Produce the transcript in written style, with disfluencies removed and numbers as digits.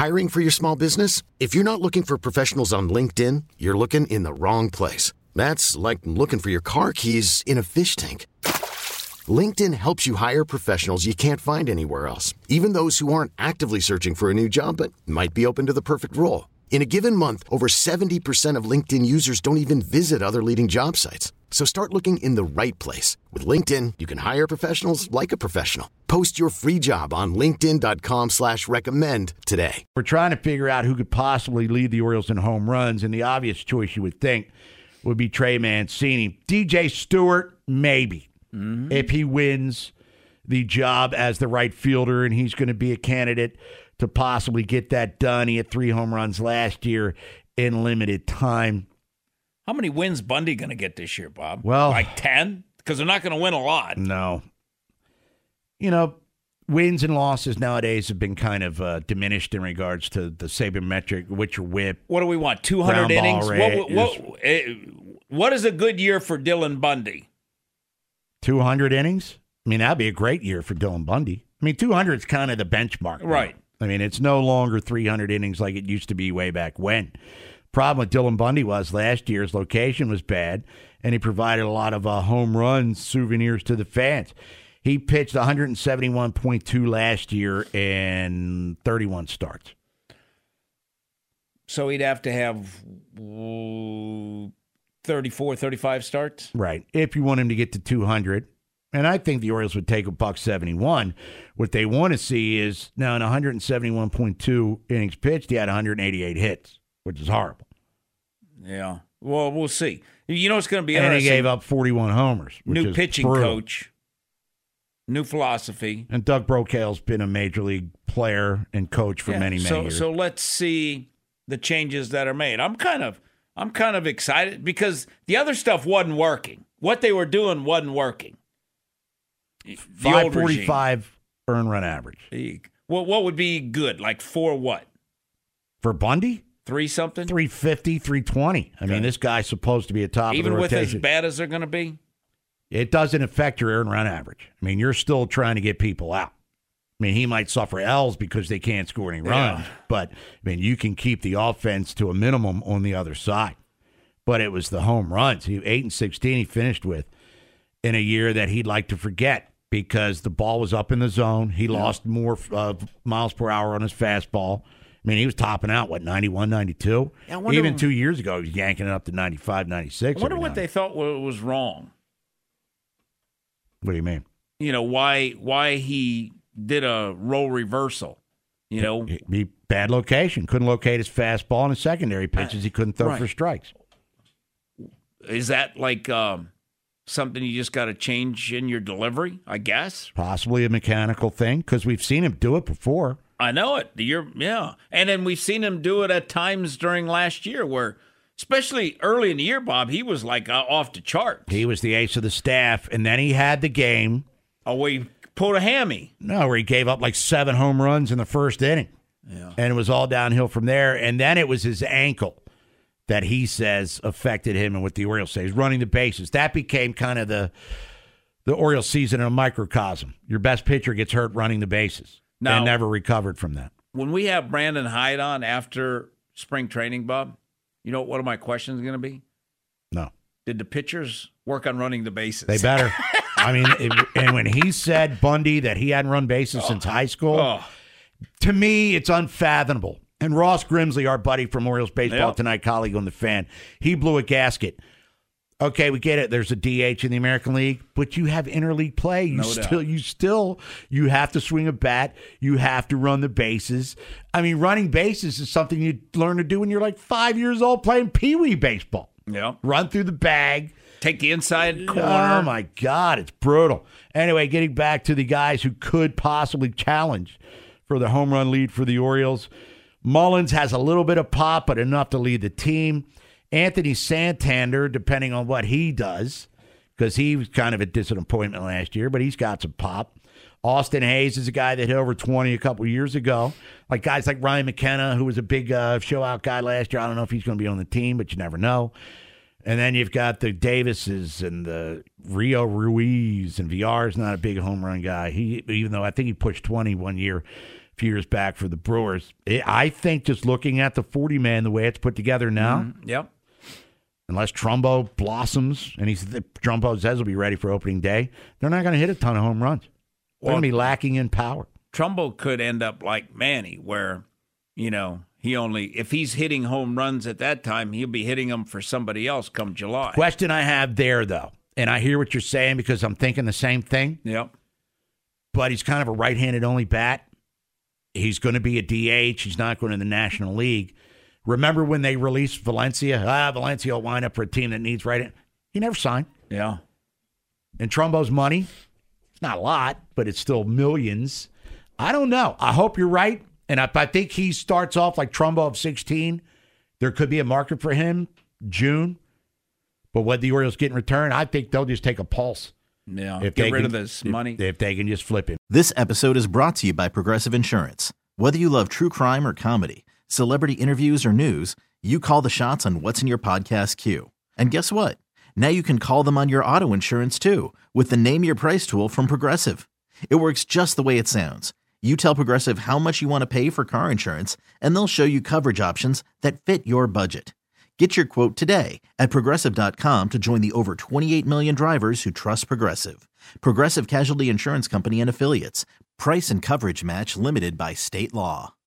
Hiring for your small business? If you're not looking for professionals on LinkedIn, you're looking in the wrong place. That's like looking for your car keys in a fish tank. LinkedIn helps you hire professionals you can't find anywhere else, even those who aren't actively searching for a new job but might be open to the perfect role. In a given month, over 70% of LinkedIn users don't even visit other leading job sites. So start looking in the right place. With LinkedIn, you can hire professionals like a professional. Post your free job on linkedin.com/recommend today. We're trying to figure out who could possibly lead the Orioles in home runs, and the obvious choice you would think would be Trey Mancini. DJ Stewart, maybe, if he wins the job as the right fielder, and he's going to be a candidate to possibly get that done. He had 3 home runs last year in limited time. How many wins Bundy going to get this year, Bob? Well, like 10? Because they're not going to win a lot. No. You know, wins and losses nowadays have been kind of diminished in regards to the sabermetric, which your whip. What do we want, 200 innings? What is a good year for Dylan Bundy? 200 innings? I mean, that'd be a great year for Dylan Bundy. I mean, 200 is kind of the benchmark. Right. I mean, it's no longer 300 innings like it used to be way back when. Problem with Dylan Bundy was last year's location was bad, and he provided a lot of home run souvenirs to the fans. He pitched 171.2 last year in 31 starts. So he'd have to have 34, 35 starts? Right. If you want him to get to 200. And I think the Orioles would take $171. What they want to see is now in 171.2 innings pitched, he had 188 hits, which is horrible. Yeah. Well, we'll see. You know, it's going to be interesting. And he gave up 41 homers. New pitching coach, new philosophy. And Doug Brocail's been a major league player and coach for many years. So let's see the changes that are made. I'm kind of excited because the other stuff wasn't working. What they were doing wasn't working. 545 earned run average. What would be good? Like 4 what? For Bundy? 3 something? 350, 320. I mean, this guy's supposed to be a top Even of the rotation. with as bad as they're going to be? It doesn't affect your earned run average. I mean, you're still trying to get people out. I mean, he might suffer L's because they can't score any runs. But, I mean, you can keep the offense to a minimum on the other side. But it was the home runs. 8-16 he finished with in a year that he'd like to forget. Because the ball was up in the zone. He lost more miles per hour on his fastball. I mean, he was topping out, 91, 92? Even 2 years ago, he was yanking it up to 95, 96. I wonder what they thought was wrong. What do you mean? You know, why he did a role reversal, you know? Bad location. Couldn't locate his fastball and his secondary pitches. He couldn't throw for strikes. Is that like... something you just got to change in your delivery, I guess? Possibly a mechanical thing, because we've seen him do it before. I know it. And then we've seen him do it at times during last year where, especially early in the year, Bob, he was like off the charts. He was the ace of the staff, and then he had the game. Oh, where he pulled a hammy. No, where he gave up like 7 home runs in the first inning. Yeah. And it was all downhill from there. And then it was his ankle that he says affected him and what the Orioles say. He's running the bases. That became kind of the Orioles season in a microcosm. Your best pitcher gets hurt running the bases and never recovered from that. When we have Brandon Hyde on after spring training, Bob, you know what one of my questions is going to be? No. Did the pitchers work on running the bases? They better. I mean, and when he said, Bundy, that he hadn't run bases since high school, to me, it's unfathomable. And Ross Grimsley, our buddy from Orioles Baseball Tonight, colleague on The Fan, he blew a gasket. Okay, we get it. There's a DH in the American League, but you have interleague play. You have to swing a bat. You have to run the bases. I mean, running bases is something you learn to do when you're like 5 years old playing peewee baseball. Yeah. Run through the bag. Take the inside corner. Oh, my God. It's brutal. Anyway, getting back to the guys who could possibly challenge for the home run lead for the Orioles. Mullins has a little bit of pop, but enough to lead the team. Anthony Santander, depending on what he does, because he was kind of a disappointment last year, but he's got some pop. Austin Hayes is a guy that hit over 20 a couple years ago. Like guys like Ryan McKenna, who was a big show-out guy last year. I don't know if he's going to be on the team, but you never know. And then you've got the Davises and the Rio Ruiz, and Villar's not a big home run guy. Even though I think he pushed 20 one year. few years back for the Brewers. I think just looking at the 40-man, the way it's put together now, Yep. unless Trumbo blossoms, and Trumbo says he'll be ready for opening day, they're not going to hit a ton of home runs. They're going to be lacking in power. Trumbo could end up like Manny, where, if he's hitting home runs at that time, he'll be hitting them for somebody else come July. Question I have there, though, and I hear what you're saying because I'm thinking the same thing. Yep. But he's kind of a right-handed only bat. He's going to be a DH. He's not going to the National League. Remember when they released Valencia? Valencia will wind up for a team that needs right. He never signed. Yeah. And Trumbo's money, it's not a lot, but it's still millions. I don't know. I hope you're right. And if I think he starts off like Trumbo of 16, there could be a market for him June. But what the Orioles get in return, I think they'll just take a pulse. Yeah, get rid of this money. If they can just flip him. This episode is brought to you by Progressive Insurance. Whether you love true crime or comedy, celebrity interviews or news, you call the shots on what's in your podcast queue. And guess what? Now you can call them on your auto insurance too with the Name Your Price tool from Progressive. It works just the way it sounds. You tell Progressive how much you want to pay for car insurance, and they'll show you coverage options that fit your budget. Get your quote today at Progressive.com to join the over 28 million drivers who trust Progressive. Progressive Casualty Insurance Company and Affiliates. Price and coverage match limited by state law.